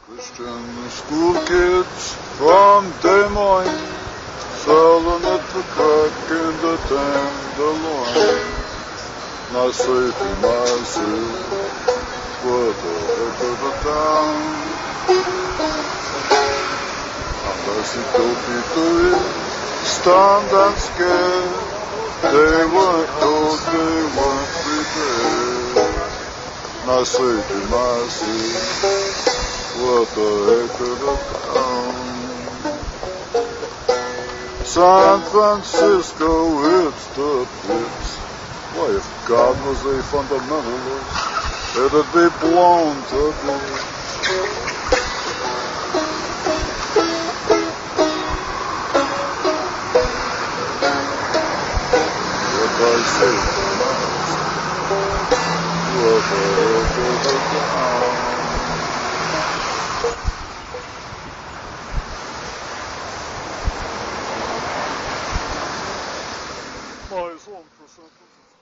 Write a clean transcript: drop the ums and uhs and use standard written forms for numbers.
Christian school kids from Des Moines selling at the crack in the Tenderloin. Now safety myself, what the heck of a town. Unless it don't be to it, stand and scared. They weren't told, they weren't prepared. Now safety myself, what the heck of a town. San Francisco, it's the pits. Why, if God was a fundamentalist, it'd be blown to bits. What I say, what the heck of a town. My song for San Francisco.